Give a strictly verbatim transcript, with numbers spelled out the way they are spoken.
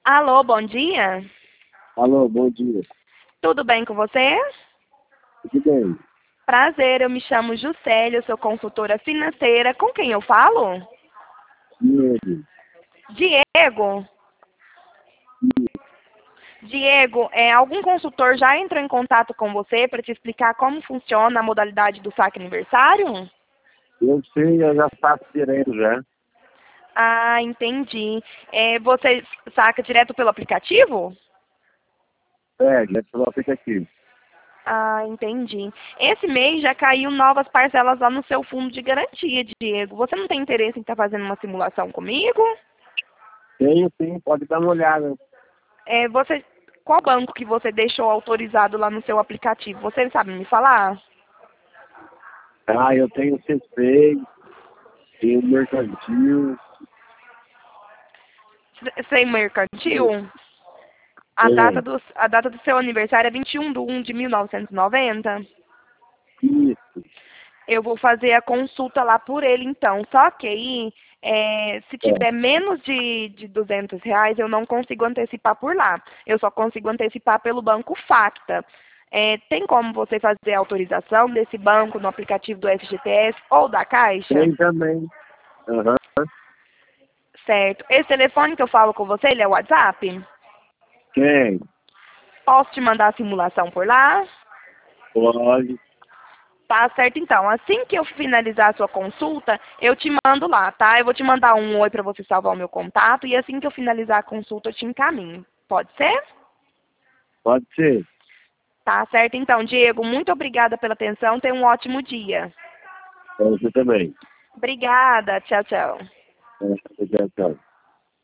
Alô, bom dia. Alô, bom dia. Tudo bem com você? Tudo bem? Prazer, eu me chamo Juscelia, eu sou consultora financeira. Com quem eu falo? Diego. Diego. Diego, é, algum consultor já entrou em contato com você para te explicar como funciona a modalidade do saque aniversário? Eu sei, eu já faço direito já. Ah, entendi. É, você saca direto pelo aplicativo? É, já pelo aplicativo. Ah, entendi. Esse mês já caiu novas parcelas lá no seu fundo de garantia, Diego. Você não tem interesse em estar fazendo uma simulação comigo? Tenho sim, pode dar uma olhada. É, você, qual banco que você deixou autorizado lá no seu aplicativo? Você sabe me falar? Ah, eu tenho C seis, tenho mercantil, C- Sem mercantil? A data tenho do, a data do seu aniversário é vinte e um de um de mil novecentos e noventa? isso. Eu vou fazer a consulta lá por ele, então. Só que aí, é, se É. tiver menos de, de duzentos reais, eu não consigo antecipar por lá. Eu só consigo antecipar pelo banco Facta. É, tem como você fazer a autorização desse banco no aplicativo do F G T S ou da Caixa? Tem também. Aham. Certo. Esse telefone que eu falo com você, ele é o WhatsApp? Tem. Posso te mandar a simulação por lá? Pode. Tá certo, então. Assim que eu finalizar a sua consulta, eu te mando lá, tá? Eu vou te mandar um oi para você salvar o meu contato e assim que eu finalizar a consulta, eu te encaminho. Pode ser? Pode ser. Tá certo, então, Diego. Muito obrigada pela atenção. Tenha um ótimo dia. Pode ser também. Obrigada. Tchau, tchau. É, tchau, tchau.